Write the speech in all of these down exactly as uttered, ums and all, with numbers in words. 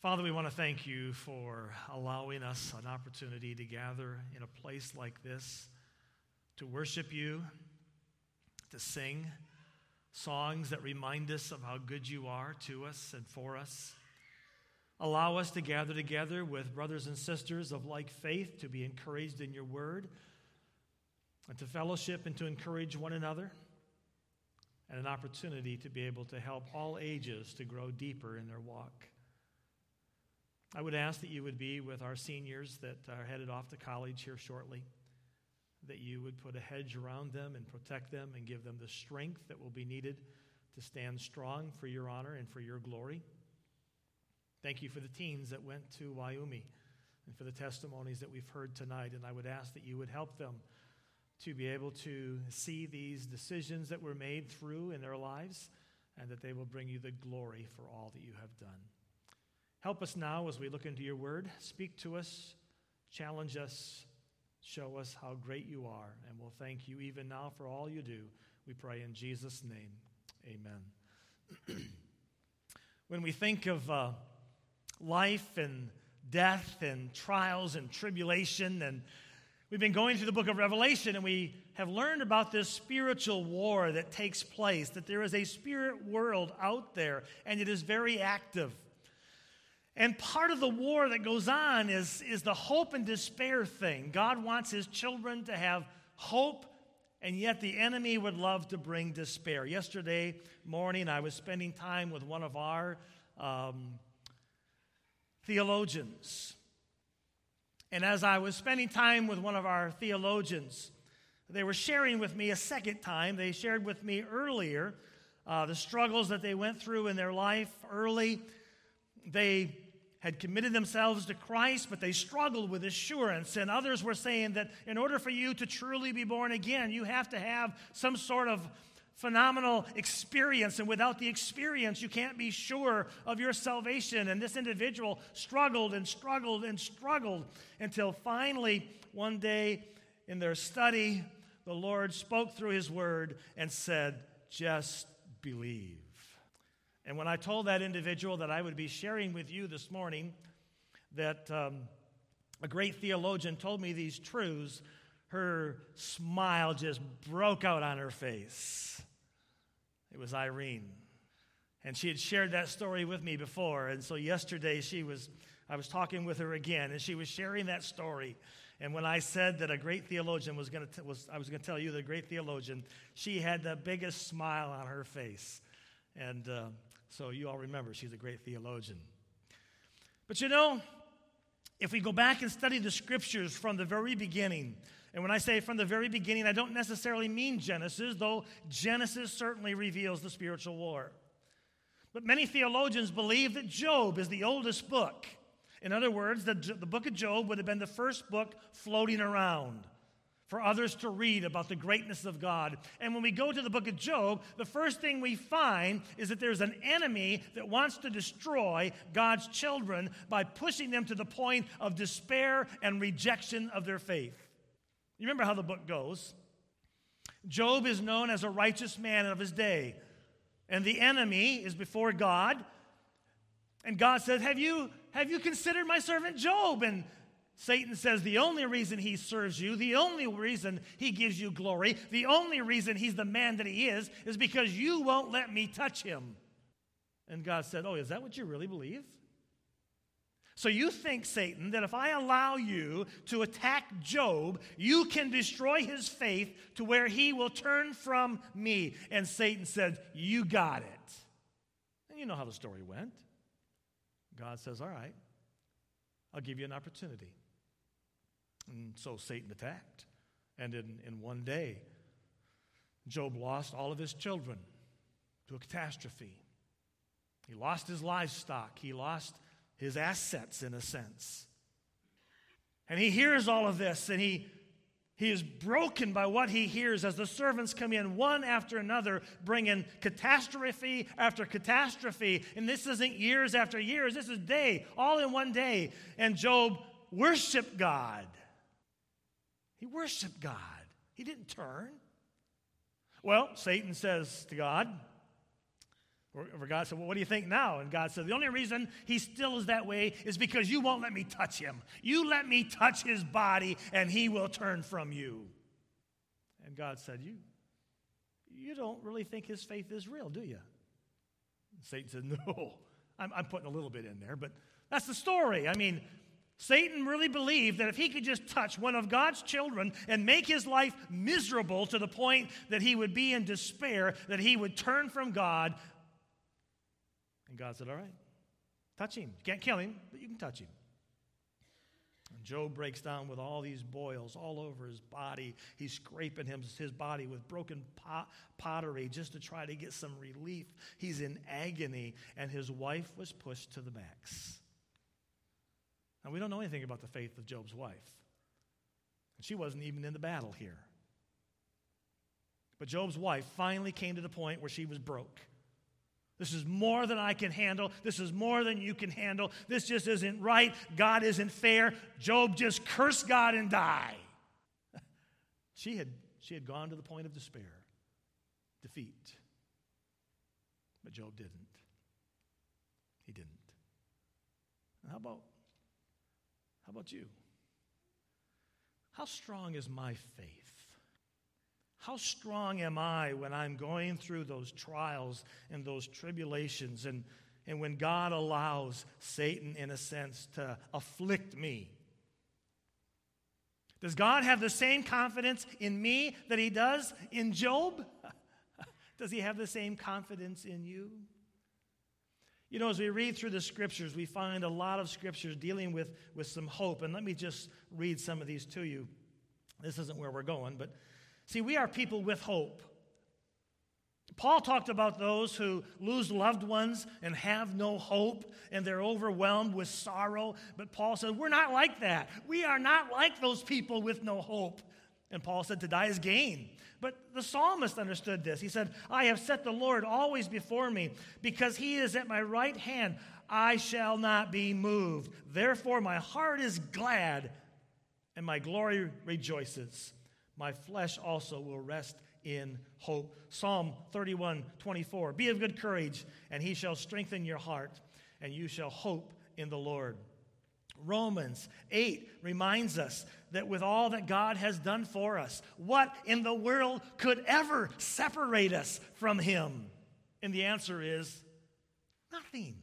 Father, we want to thank you for allowing us an opportunity to gather in a place like this, to worship you, to sing songs that remind us of how good you are to us and for us. Allow us to gather together with brothers and sisters of like faith to be encouraged in your word and to fellowship and to encourage one another, and an opportunity to be able to help all ages to grow deeper in their walk. I would ask that you would be with our seniors that are headed off to college here shortly, that you would put a hedge around them and protect them and give them the strength that will be needed to stand strong for your honor and for your glory. Thank you for the teens that went to Wyoming and for the testimonies that we've heard tonight, and I would ask that you would help them to be able to see these decisions that were made through in their lives, and that they will bring you the glory for all that you have done. Help us now as we look into your word. Speak to us, challenge us, show us how great you are, and we'll thank you even now for all you do. We pray in Jesus' name, amen. When we think of uh, life and death and trials and tribulation, and we've been going through the book of Revelation, and we have learned about this spiritual war that takes place, that there is a spirit world out there, and it is very active. And part of the war that goes on is, is the hope and despair thing. God wants his children to have hope, and yet the enemy would love to bring despair. Yesterday morning, I was spending time with one of our um, theologians. And as I was spending time with one of our theologians, they were sharing with me a second time. They shared with me earlier uh, the struggles that they went through in their life early. They had committed themselves to Christ, but they struggled with assurance. And others were saying that in order for you to truly be born again, you have to have some sort of phenomenal experience. And without the experience, you can't be sure of your salvation. And this individual struggled and struggled and struggled until finally one day in their study, the Lord spoke through his word and said, just believe. And when I told that individual that I would be sharing with you this morning that um, a great theologian told me these truths, her smile just broke out on her face. It was Irene. And she had shared that story with me before. And so yesterday she was, I was talking with her again, and she was sharing that story. And when I said that a great theologian was going to, was I was going to tell you the great theologian, she had the biggest smile on her face. And uh, so you all remember she's a great theologian. But you know, if we go back and study the scriptures from the very beginning, and when I say from the very beginning, I don't necessarily mean Genesis, though Genesis certainly reveals the spiritual war. But many theologians believe that Job is the oldest book. In other words, the, the book of Job would have been the first book floating around for others to read about the greatness of God. And when we go to the book of Job, the first thing we find is that there's an enemy that wants to destroy God's children by pushing them to the point of despair and rejection of their faith. You remember how the book goes. Job is known as a righteous man of his day, and the enemy is before God. And God says, have you, have you considered my servant Job? And Satan says the only reason he serves you, the only reason he gives you glory, the only reason he's the man that he is, is because you won't let me touch him. And God said, oh, is that what you really believe? So you think, Satan, that if I allow you to attack Job, you can destroy his faith to where he will turn from me. And Satan said, you got it. And you know how the story went. God says, all right, I'll give you an opportunity. And so Satan attacked. And in, in one day, Job lost all of his children to a catastrophe. He lost his livestock. He lost his assets, in a sense. And he hears all of this, and he, he is broken by what he hears as the servants come in one after another, bringing catastrophe after catastrophe. And this isn't years after years. This is day, all in one day. And Job worshiped God. He worshiped God. He didn't turn. Well, Satan says to God, Where God said, well, what do you think now? And God said, the only reason he still is that way is because you won't let me touch him. You let me touch his body, and he will turn from you. And God said, you, you don't really think his faith is real, do you? And Satan said, no. I'm, I'm putting a little bit in there, but that's the story. I mean, Satan really believed that if he could just touch one of God's children and make his life miserable to the point that he would be in despair, that he would turn from God. And God said, all right, touch him. You can't kill him, but you can touch him. And Job breaks down with all these boils all over his body. He's scraping him, his body with broken pot, pottery just to try to get some relief. He's in agony, and his wife was pushed to the max. Now, we don't know anything about the faith of Job's wife. And she wasn't even in the battle here. But Job's wife finally came to the point where she was broke. This is more than I can handle. This is more than you can handle. This just isn't right. God isn't fair. Job, just curse God and die. She had, she had gone to the point of despair, defeat. But Job didn't. He didn't. And how about, how about you? How strong is my faith? How strong am I when I'm going through those trials and those tribulations and, and when God allows Satan, in a sense, to afflict me? Does God have the same confidence in me that he does in Job? Does he have the same confidence in you? You know, as we read through the scriptures, we find a lot of scriptures dealing with, with some hope. And let me just read some of these to you. This isn't where we're going, but see, we are people with hope. Paul talked about those who lose loved ones and have no hope, and they're overwhelmed with sorrow. But Paul said, we're not like that. We are not like those people with no hope. And Paul said, to die is gain. But the psalmist understood this. He said, I have set the Lord always before me, because he is at my right hand. I shall not be moved. Therefore my heart is glad, and my glory rejoices. My flesh also will rest in hope. Psalm thirty-one twenty-four. Be of good courage, and he shall strengthen your heart, and you shall hope in the Lord. Romans eight reminds us that with all that God has done for us, what in the world could ever separate us from him? And the answer is nothing.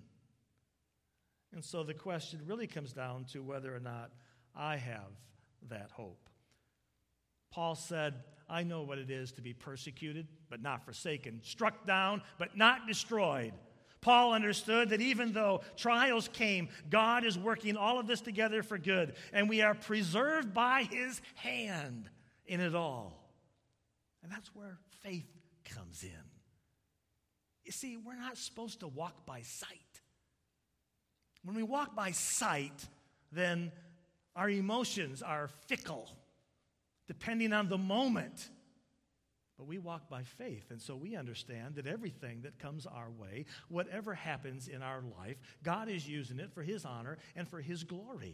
And so the question really comes down to whether or not I have that hope. Paul said, I know what it is to be persecuted, but not forsaken, struck down, but not destroyed. Paul understood that even though trials came, God is working all of this together for good, and we are preserved by his hand in it all. And that's where faith comes in. You see, we're not supposed to walk by sight. When we walk by sight, then our emotions are fickle, depending on the moment. But we walk by faith, and so we understand that everything that comes our way, whatever happens in our life, God is using it for his honor and for his glory.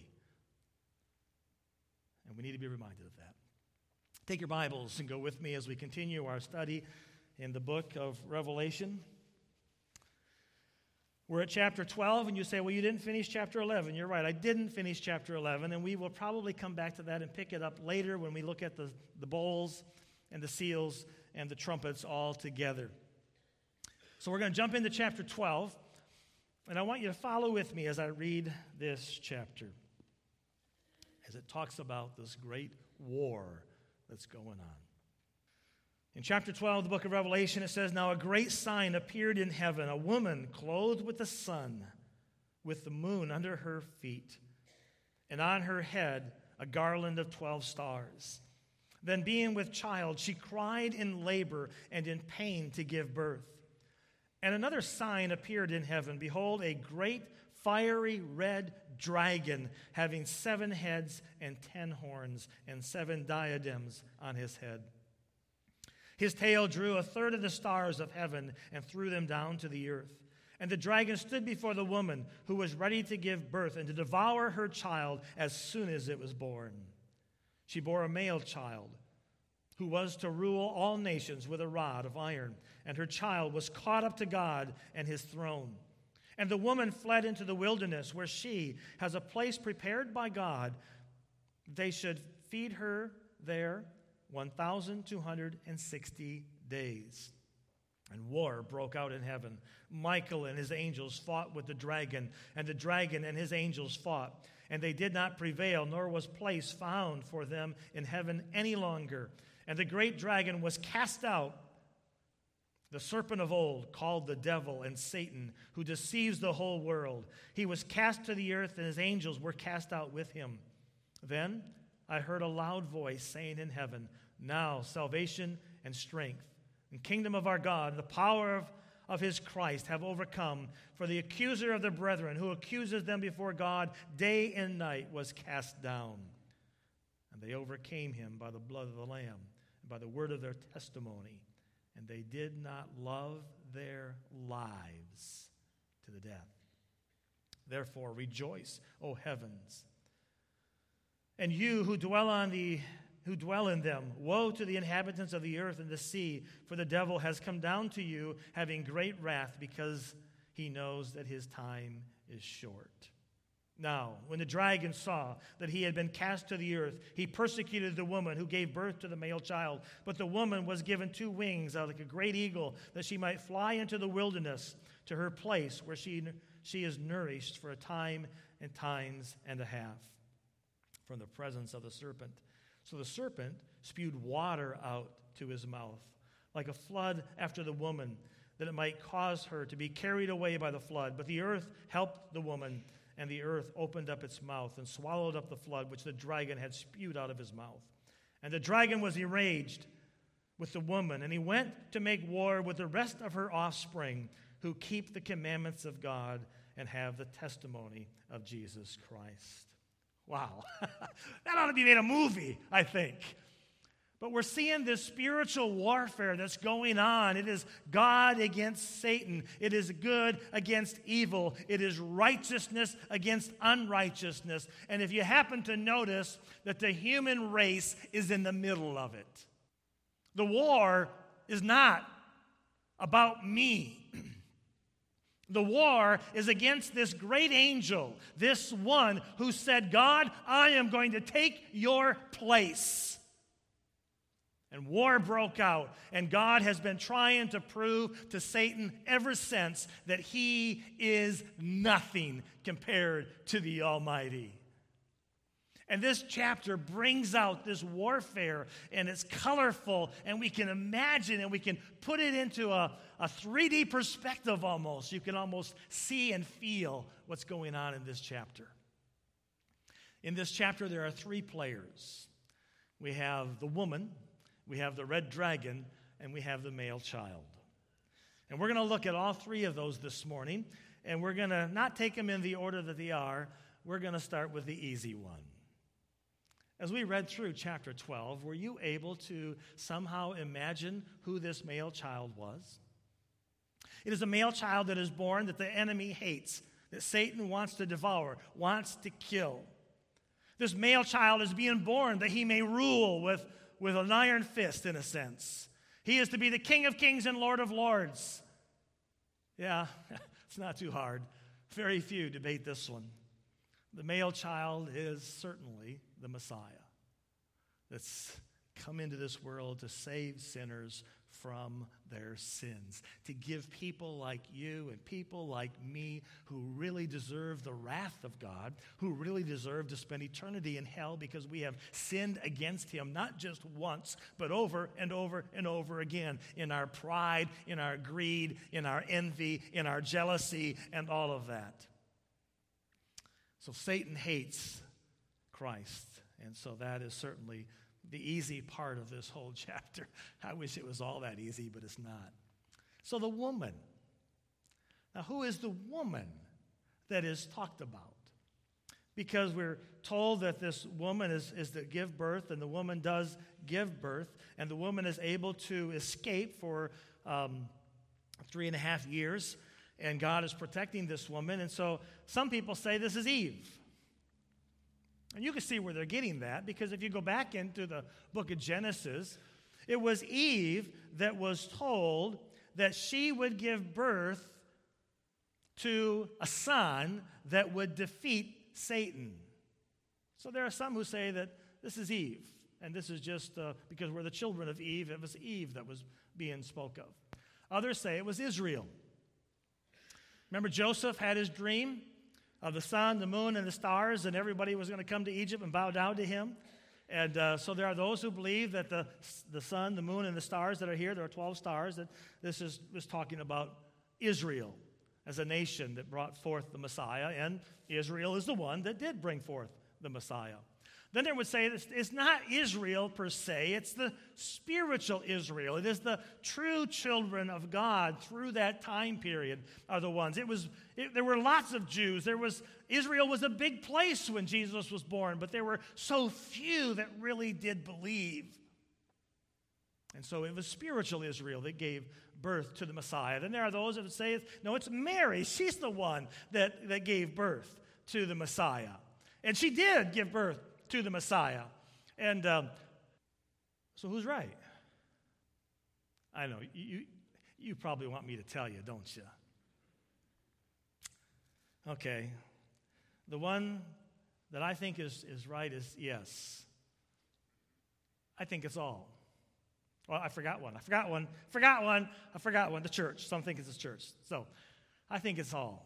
And we need to be reminded of that. Take your Bibles and go with me as we continue our study in the book of Revelation. We're at chapter twelve, and you say, well, you didn't finish chapter eleven. You're right, I didn't finish chapter eleven, and we will probably come back to that and pick it up later when we look at the, the bowls and the seals and the trumpets all together. So we're going to jump into chapter twelve, and I want you to follow with me as I read this chapter, as it talks about this great war that's going on. In chapter twelve of the book of Revelation, it says, now a great sign appeared in heaven, a woman clothed with the sun, with the moon under her feet, and on her head a garland of twelve stars. Then being with child, she cried in labor and in pain to give birth. And another sign appeared in heaven. Behold, a great fiery red dragon, having seven heads and ten horns, and seven diadems on his head. His tail drew a third of the stars of heaven and threw them down to the earth. And the dragon stood before the woman who was ready to give birth and to devour her child as soon as it was born. She bore a male child, who was to rule all nations with a rod of iron. And her child was caught up to God and his throne. And the woman fled into the wilderness, where she has a place prepared by God. They should feed her there one thousand two hundred sixty days. And war broke out in heaven. Michael and his angels fought with the dragon, and the dragon and his angels fought. And they did not prevail, nor was place found for them in heaven any longer. And the great dragon was cast out, the serpent of old, called the devil and Satan, who deceives the whole world. He was cast to the earth, and his angels were cast out with him. Then I heard a loud voice saying in heaven, now salvation and strength, and kingdom of our God, the power of, of his Christ have overcome. For the accuser of the brethren, who accuses them before God day and night, was cast down. And they overcame him by the blood of the Lamb, by the word of their testimony, and they did not love their lives to the death. Therefore rejoice, O heavens, and you who dwell on the who dwell in them. Woe to the inhabitants of the earth and the sea, for the devil has come down to you, having great wrath, because he knows that his time is short. Now, when the dragon saw that he had been cast to the earth, he persecuted the woman who gave birth to the male child. But the woman was given two wings, like a great eagle, that she might fly into the wilderness to her place, where she, she is nourished for a time and times and a half from the presence of the serpent. So the serpent spewed water out to his mouth, like a flood after the woman, that it might cause her to be carried away by the flood. But the earth helped the woman, and the earth opened up its mouth and swallowed up the flood which the dragon had spewed out of his mouth. And the dragon was enraged with the woman, and he went to make war with the rest of her offspring, who keep the commandments of God and have the testimony of Jesus Christ. Wow. That ought to be made a movie, I think. But we're seeing this spiritual warfare that's going on. It is God against Satan. It is good against evil. It is righteousness against unrighteousness. And if you happen to notice that the human race is in the middle of it, the war is not about me. The war is against this great angel, this one who said, God, I am going to take your place. And war broke out, and God has been trying to prove to Satan ever since that he is nothing compared to the Almighty. And this chapter brings out this warfare, and it's colorful, and we can imagine, and we can put it into a, a three D perspective almost. You can almost see and feel what's going on in this chapter. In this chapter, there are three players. We have the woman, we have the red dragon, and we have the male child. And we're going to look at all three of those this morning, and we're going to not take them in the order that they are. We're going to start with the easy one. As we read through chapter twelve, were you able to somehow imagine who this male child was? It is a male child that is born that the enemy hates, that Satan wants to devour, wants to kill. This male child is being born that he may rule with, with an iron fist, in a sense. He is to be the King of Kings and Lord of Lords. Yeah, it's not too hard. Very few debate this one. The male child is certainly the Messiah that's come into this world to save sinners from their sins, to give people like you and people like me who really deserve the wrath of God, who really deserve to spend eternity in hell because we have sinned against him, not just once, but over and over and over again, in our pride, in our greed, in our envy, in our jealousy, and all of that. So Satan hates Christ, and so that is certainly the easy part of this whole chapter. I wish it was all that easy, but it's not. So the woman. Now, who is the woman that is talked about? Because we're told that this woman is, is to give birth, and the woman does give birth, and the woman is able to escape for um, three and a half years, and God is protecting this woman. And so some people say this is Eve. And you can see where they're getting that, because if you go back into the book of Genesis, It was Eve that was told that she would give birth to a son that would defeat Satan. So there are some who say that this is Eve, and this is just uh, because we're the children of Eve, it was Eve that was being spoke of. Others say it was Israel. Remember, Joseph had his dream of the sun, the moon, and the stars, and everybody was going to come to Egypt and bow down to him. And uh, so there are those who believe that the, the sun, the moon, and the stars that are here, there are twelve stars, that this is, is talking about Israel as a nation that brought forth the Messiah, and Israel is the one that did bring forth the Messiah. Then there would say this, it's not Israel per se, it's the spiritual Israel. It is the true children of God through that time period are the ones. It was it, there were lots of Jews. There was Israel was a big place when Jesus was born, but there were so few that really did believe. And so it was spiritual Israel that gave birth to the Messiah. Then there are those that would say, no, it's Mary. She's the one that, that gave birth to the Messiah. And she did give birth to the Messiah. And um, so who's right? I know, you, you probably want me to tell you, don't you? Okay. The one that I think is, is right is yes. I think it's all. Well, I forgot one. I forgot one. Forgot one. I forgot one. The church. Some think it's the church. So I think it's all.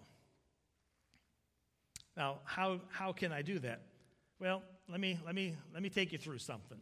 Now, how how can I do that? Well, let me let me let me take you through something.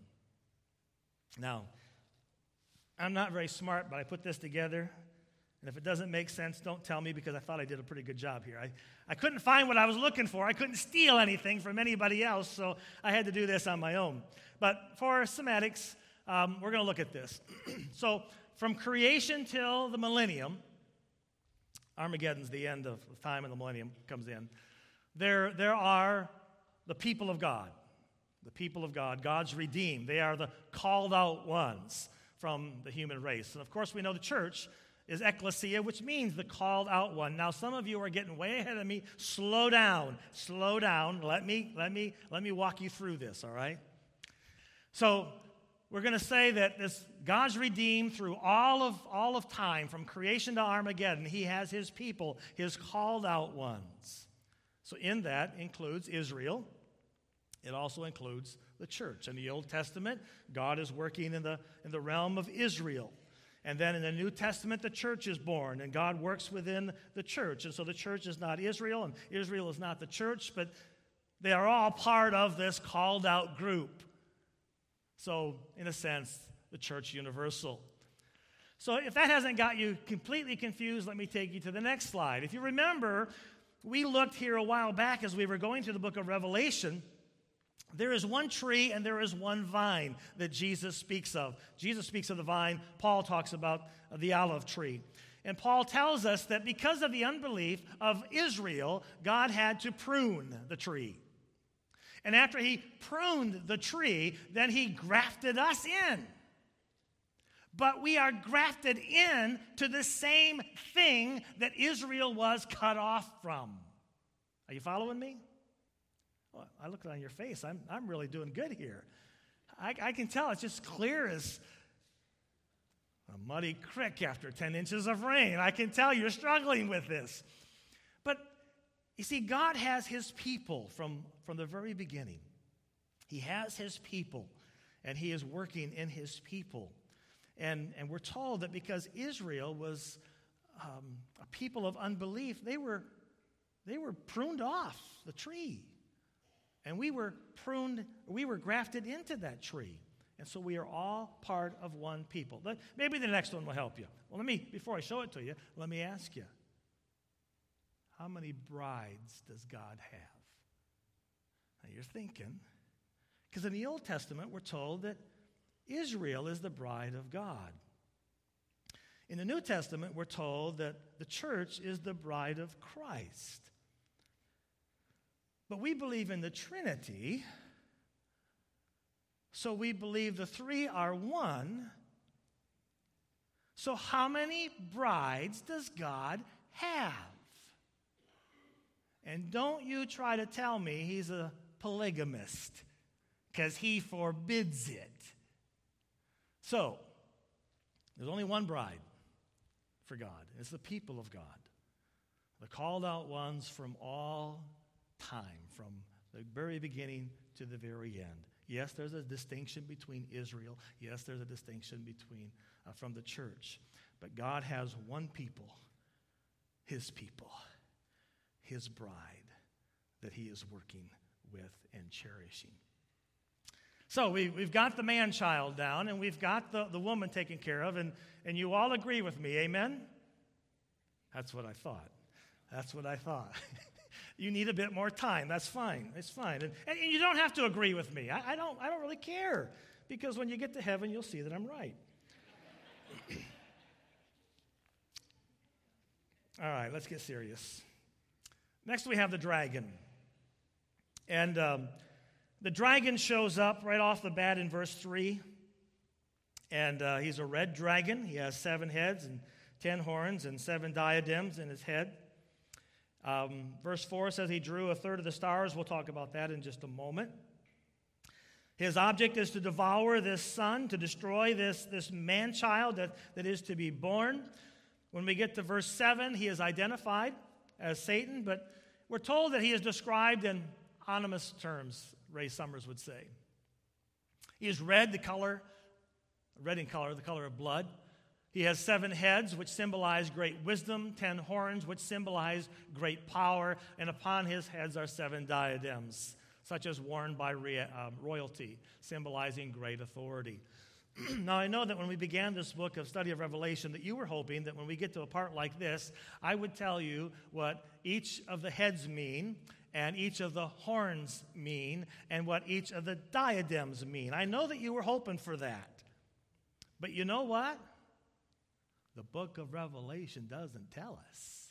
Now, I'm not very smart, but I put this together. And if it doesn't make sense, don't tell me, because I thought I did a pretty good job here. I, I couldn't find what I was looking for. I couldn't steal anything from anybody else, so I had to do this on my own. But for semantics, um, we're going to look at this. So from creation till the millennium, Armageddon's the end of time, and the millennium comes in. There, there are the people of God. The people of God, God's redeemed. They are the called out ones from the human race. And of course, we know the church is ecclesia, which means the called out one. Now, some of you are getting way ahead of me. Slow down. Slow down. Let me, let me, let me walk you through this, all right? So we're going to say that this God's redeemed through all of, all of time, from creation to Armageddon. He has his people, his called out ones. So in that includes Israel. It also includes the church. In the Old Testament, God is working in the, in the realm of Israel. And then in the New Testament, the church is born, and God works within the church. And so the church is not Israel, and Israel is not the church, but they are all part of this called out group. So, in a sense, the church universal. So if that hasn't got you completely confused, let me take you to the next slide. If you remember, we looked here a while back as we were going through the book of Revelation. There is one tree and there is one vine that Jesus speaks of. Jesus speaks of the vine. Paul talks about the olive tree. And Paul tells us that because of the unbelief of Israel, God had to prune the tree. And after he pruned the tree, then he grafted us in. But we are grafted in to the same thing that Israel was cut off from. Are you following me? Well, I look on your face. I'm, I'm really doing good here. I, I can tell it's just clear as a muddy creek after ten inches of rain. I can tell you're struggling with this. But you see, God has his people from, from the very beginning. He has his people, and he is working in his people. And, and we're told that because Israel was um, a people of unbelief, they were, they were pruned off the tree. And we were pruned, we were grafted into that tree. And so we are all part of one people. Maybe the next one will help you. Well, let me, before I show it to you, let me ask you, how many brides does God have? Now you're thinking, because in the Old Testament, we're told that Israel is the bride of God. In the New Testament, we're told that the church is the bride of Christ. But we believe in the Trinity, so we believe the three are one. So how many brides does God have? And don't you try to tell me he's a polygamist, because he forbids it. So, There's only one bride for God. It's the people of God, the called out ones from all time, from the very beginning to the very end. Yes, there's a distinction between Israel. Yes, there's a distinction between uh, from the church. But God has one people, his people, his bride that he is working with and cherishing. So we, we've got the man-child down, and we've got the, the woman taken care of, and, and you all agree with me, amen? That's what I thought. That's what I thought. You need a bit more time. That's fine. It's fine. And, and you don't have to agree with me. I, I don't I don't really care, because when you get to heaven, you'll see that I'm right. All right, let's get serious. Next, we have the dragon. And um, the dragon shows up right off the bat in verse three. And uh, he's a red dragon. He has seven heads and ten horns and seven diadems in his head. Um, verse four says he drew a third of the stars. We'll talk about that in just a moment. His object is to devour this son, to destroy this, this man-child that, that is to be born. When we get to verse seven, he is identified as Satan, but we're told that he is described in ominous terms, Ray Summers would say. He is red, the color, red in color, the color of blood. He has seven heads, which symbolize great wisdom, ten horns, which symbolize great power, and upon his heads are seven diadems, such as worn by rea- uh, royalty, symbolizing great authority. Now, I know that when we began this book of study of Revelation, that you were hoping that when we get to a part like this, I would tell you what each of the heads mean, and each of the horns mean, and what each of the diadems mean. I know that you were hoping for that. But you know what? The book of Revelation doesn't tell us.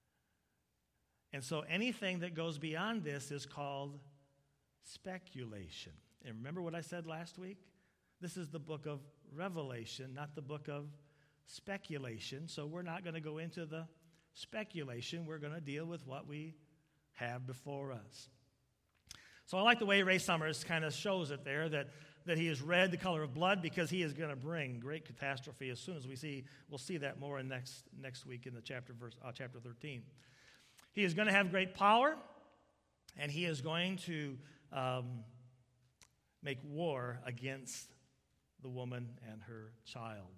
And so anything that goes beyond this is called speculation. And remember what I said last week? This is the book of Revelation, not the book of speculation. So we're not going to go into the speculation. We're going to deal with what we have before us. So I like the way Ray Summers kind of shows it there, that, that he is red, the color of blood, because he is going to bring great catastrophe as soon as we see. We'll see that more in next, next week in the chapter, verse, uh, chapter thirteen. He is going to have great power, and he is going to um, make war against the woman and her child.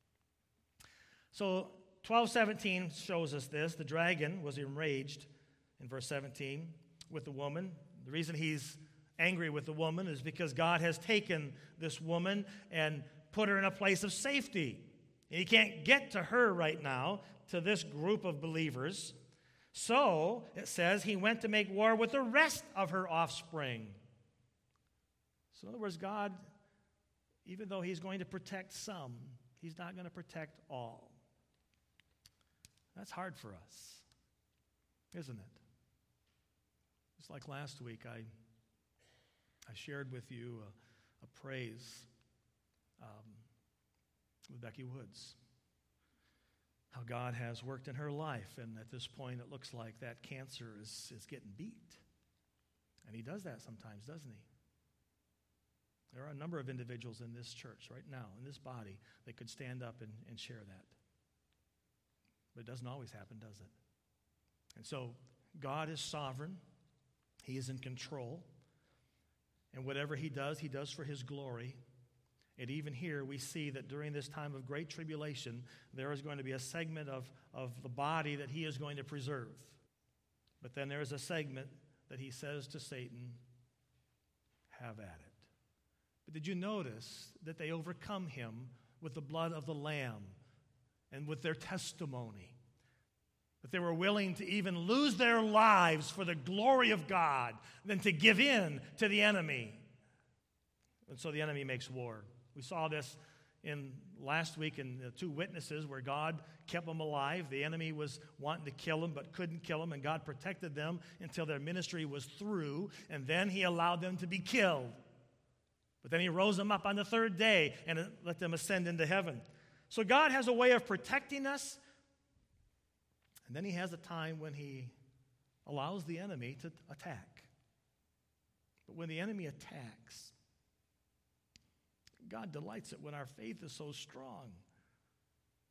So twelve seventeen shows us this. The dragon was enraged in verse seventeen with the woman. The reason he's angry with the woman is because God has taken this woman and put her in a place of safety. And he can't get to her right now, to this group of believers. So it says he went to make war with the rest of her offspring. So in other words, God, even though he's going to protect some, he's not going to protect all. That's hard for us, isn't it? Just like last week, I, I shared with you a, a praise um, with Becky Woods. How God has worked in her life, and at this point it looks like that cancer is, is getting beat. And he does that sometimes, doesn't he? There are a number of individuals in this church right now, in this body, that could stand up and, and share that. But it doesn't always happen, does it? And so God is sovereign. He is in control. And whatever he does, he does for his glory. And even here, we see that during this time of great tribulation, there is going to be a segment of, of the body that he is going to preserve. But then there is a segment that he says to Satan, have at it. But did you notice that they overcome him with the blood of the Lamb and with their testimony? That they were willing to even lose their lives for the glory of God than to give in to the enemy. And so the enemy makes war. We saw this in last week in the two witnesses where God kept them alive. The enemy was wanting to kill them but couldn't kill them, and God protected them until their ministry was through, and then he allowed them to be killed. But then he rose them up on the third day and let them ascend into heaven. So God has a way of protecting us, and then he has a time when he allows the enemy to attack. But when the enemy attacks, God delights it when our faith is so strong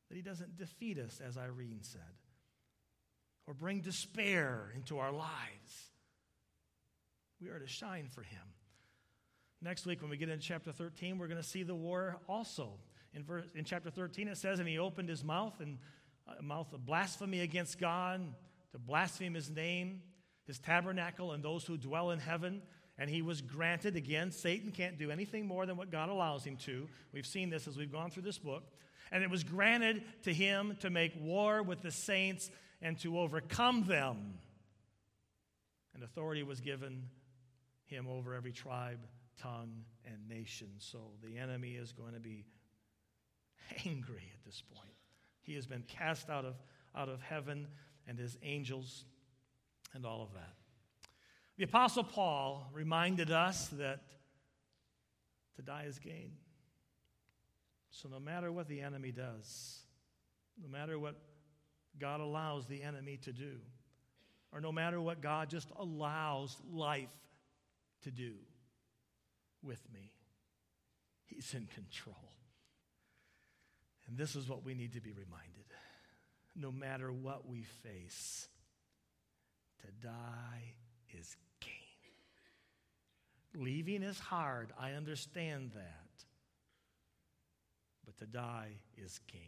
that he doesn't defeat us, as Irene said, or bring despair into our lives. We are to shine for him. Next week, when we get into chapter thirteen, we're going to see the war also. In, verse, in chapter thirteen, it says, and he opened his mouth, and a mouth of blasphemy against God, to blaspheme his name, his tabernacle, and those who dwell in heaven. And he was granted, again, Satan can't do anything more than what God allows him to. We've seen this as we've gone through this book. And it was granted to him to make war with the saints and to overcome them. And authority was given him over every tribe, tongue, and nation. So the enemy is going to be angry at this point. He has been cast out of, out of heaven, and his angels and all of that. The Apostle Paul reminded us that to die is gain. So no matter what the enemy does, no matter what God allows the enemy to do, or no matter what God just allows life to do with me, he's in control. And this is what we need to be reminded. No matter what we face, to die is gain. Leaving is hard. I understand that. But to die is gain.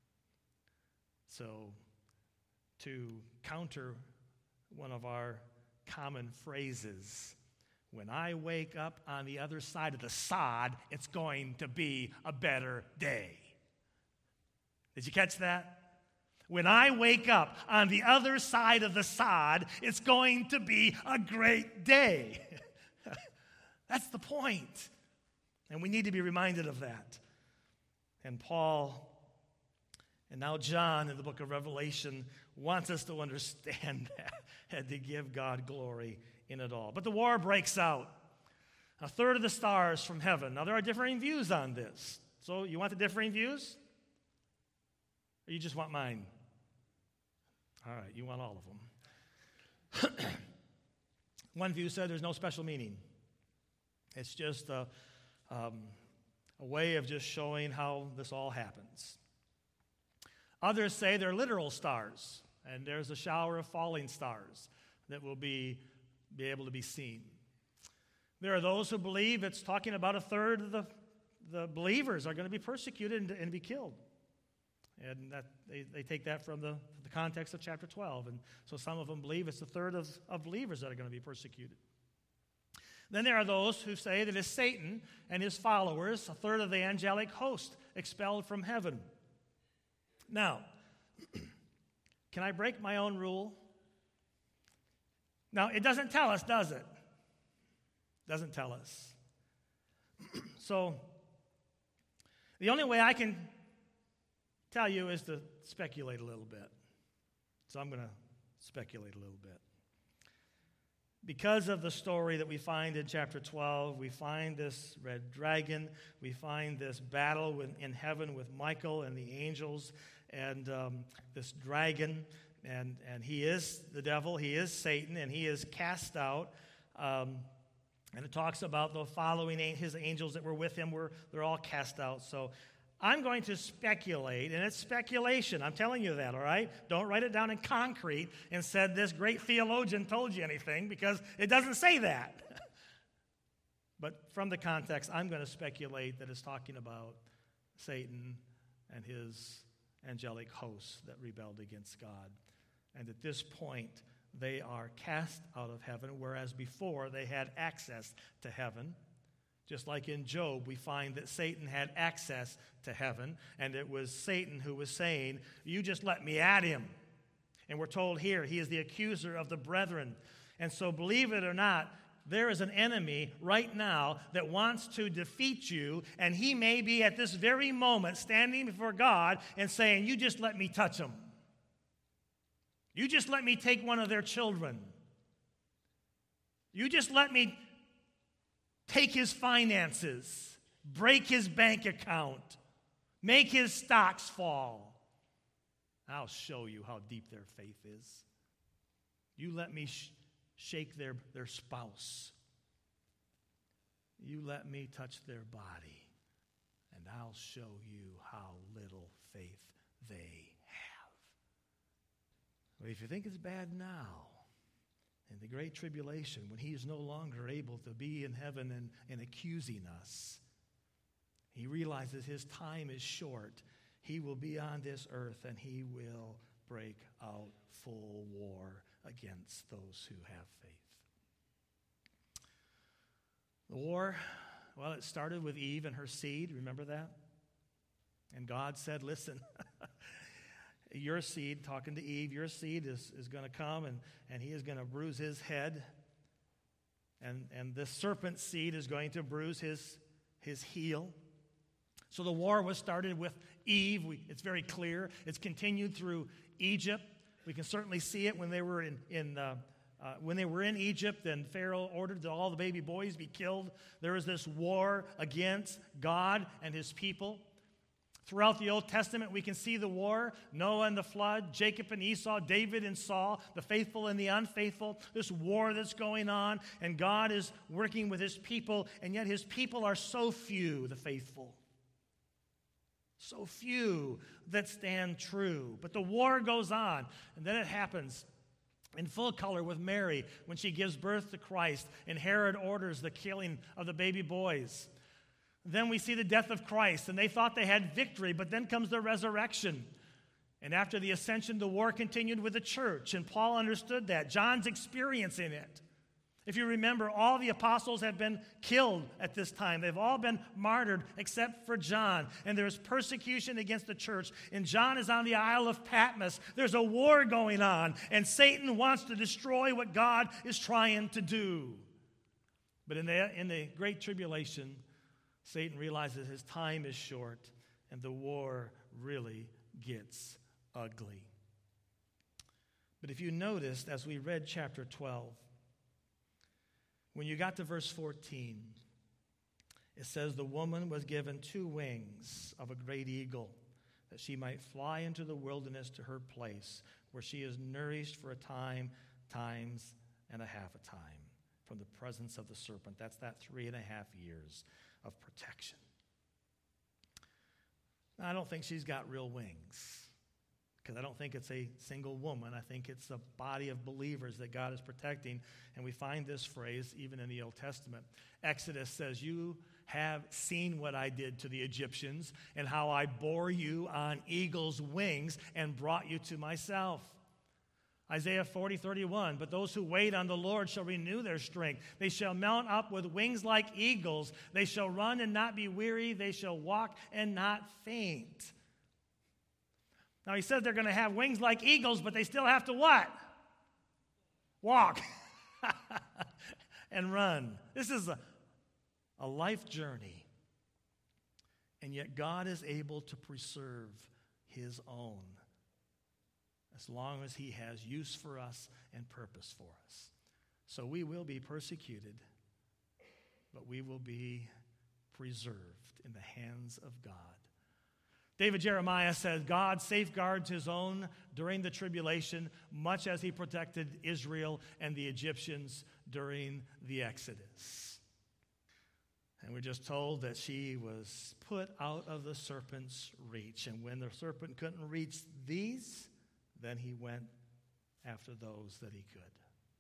So, to counter one of our common phrases, when I wake up on the other side of the sod, it's going to be a better day. Did you catch that? When I wake up on the other side of the sod, it's going to be a great day. That's the point. And we need to be reminded of that. And Paul, and now John in the book of Revelation, wants us to understand that and to give God glory in it all. But the war breaks out. A third of the stars from heaven. Now, there are differing views on this. So, you want the differing views? Or you just want mine? All right, you want all of them. One view said there's no special meaning. It's just a, um, a way of just showing how this all happens. Others say they're literal stars, and there's a shower of falling stars that will be, be able to be seen. There are those who believe it's talking about a third of the, the believers are going to be persecuted and, and be killed. And that they, they take that from the, the context of chapter twelve. And so some of them believe it's a third of, of believers that are going to be persecuted. Then there are those who say that it's Satan and his followers, a third of the angelic host, expelled from heaven. Now, can I break my own rule? Now, it doesn't tell us, does it? Doesn't tell us. So, the only way I can tell you is to speculate a little bit. So I'm going to speculate a little bit. Because of the story that we find in chapter twelve, we find this red dragon, we find this battle with, in heaven with Michael and the angels, and um, this dragon, and, and he is the devil, he is Satan, and he is cast out. Um, and it talks about the following his angels that were with him, were they're all cast out. So I'm going to speculate, and it's speculation. I'm telling you that, all right? Don't write it down in concrete and said this great theologian told you anything, because it doesn't say that. But from the context, I'm going to speculate that it's talking about Satan and his angelic hosts that rebelled against God. And at this point, they are cast out of heaven, whereas before they had access to heaven. Just like in Job, we find that Satan had access to heaven, and it was Satan who was saying, you just let me at him. And we're told here, he is the accuser of the brethren. And so believe it or not, there is an enemy right now that wants to defeat you, and he may be at this very moment standing before God and saying, you just let me touch him. You just let me take one of their children. You just let me take his finances, break his bank account, make his stocks fall. I'll show you how deep their faith is. You let me sh- shake their, their spouse. You let me touch their body, and I'll show you how little faith they have. But if you think it's bad now, in the Great Tribulation, when he is no longer able to be in heaven and, and accusing us, he realizes his time is short. He will be on this earth and he will break out full war against those who have faith. The war, well, it started with Eve and her seed. Remember that? And God said, listen, your seed, talking to Eve, your seed is, is going to come and, and he is going to bruise his head. And, and this serpent seed is going to bruise his, his heel. So the war was started with Eve. We, it's very clear. It's continued through Egypt. We can certainly see it when they were in, in uh, uh, when they were in Egypt, and Pharaoh ordered that all the baby boys be killed. There was this war against God and his people. Throughout the Old Testament, we can see the war, Noah and the flood, Jacob and Esau, David and Saul, the faithful and the unfaithful, this war that's going on, and God is working with his people, and yet his people are so few, the faithful. So few that stand true. But the war goes on, and then it happens in full color with Mary when she gives birth to Christ, and Herod orders the killing of the baby boys. Then we see the death of Christ, and they thought they had victory, but then comes the resurrection. And after the ascension, the war continued with the church, and Paul understood that. John's experiencing it. If you remember, all the apostles have been killed at this time. They've all been martyred except for John. And there's persecution against the church. And John is on the Isle of Patmos. There's a war going on. And Satan wants to destroy what God is trying to do. But in the, in the Great Tribulation, Satan realizes his time is short. And the war really gets ugly. But if you noticed, as we read chapter twelve, when you got to verse fourteen, it says, the woman was given two wings of a great eagle, that she might fly into the wilderness to her place, where she is nourished for a time, times and a half a time, from the presence of the serpent. That's that three and a half years of protection. Now, I don't think she's got real wings, because I don't think it's a single woman. I think it's a body of believers that God is protecting. And we find this phrase even in the Old Testament. Exodus says, you have seen what I did to the Egyptians and how I bore you on eagle's wings and brought you to myself. Isaiah forty, thirty-one, but those who wait on the Lord shall renew their strength. They shall mount up with wings like eagles. They shall run and not be weary. They shall walk and not faint. Now, he says they're going to have wings like eagles, but they still have to what? Walk and run. This is a, a life journey. And yet God is able to preserve his own as long as he has use for us and purpose for us. So we will be persecuted, but we will be preserved in the hands of God. David Jeremiah says, God safeguards his own during the tribulation, much as he protected Israel and the Egyptians during the Exodus. And we're just told that she was put out of the serpent's reach. And when the serpent couldn't reach these, then he went after those that he could.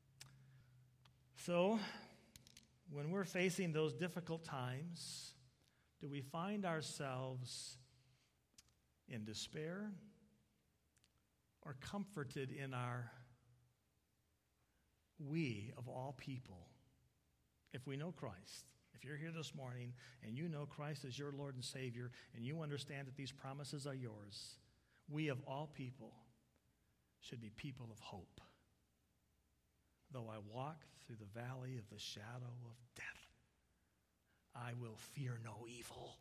So, when we're facing those difficult times, do we find ourselves in despair or comforted in our we of all people? If we know Christ, if you're here this morning and you know Christ as your Lord and Savior and you understand that these promises are yours, we of all people should be people of hope. Though I walk through the valley of the shadow of death, I will fear no evil.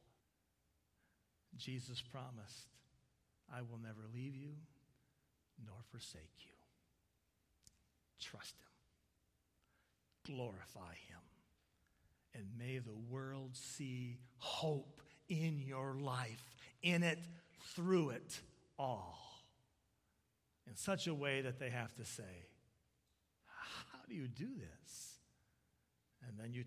Jesus promised, I will never leave you nor forsake you. Trust him. Glorify him. And may the world see hope in your life, in it, through it all, in such a way that they have to say, how do you do this? And then you tell them about your great Savior. Let's pray.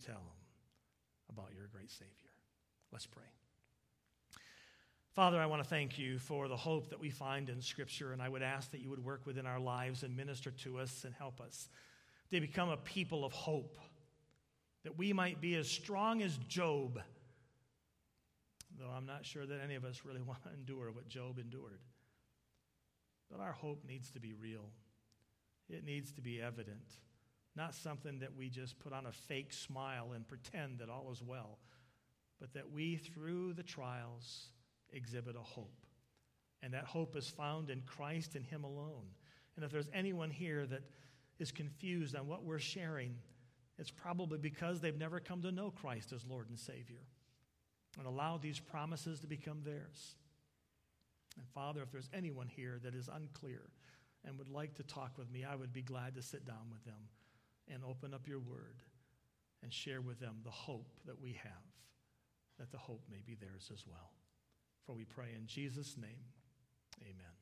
Father, I want to thank you for the hope that we find in Scripture, and I would ask that you would work within our lives and minister to us and help us to become a people of hope, that we might be as strong as Job, though I'm not sure that any of us really want to endure what Job endured. But our hope needs to be real. It needs to be evident, not something that we just put on a fake smile and pretend that all is well, but that we, through the trials, exhibit a hope. And that hope is found in Christ and Him alone. And if there's anyone here that is confused on what we're sharing, it's probably because they've never come to know Christ as Lord and Savior and allow these promises to become theirs. And Father, if there's anyone here that is unclear and would like to talk with me, I would be glad to sit down with them and open up your word and share with them the hope that we have, that the hope may be theirs as well. For we pray in Jesus' name, amen.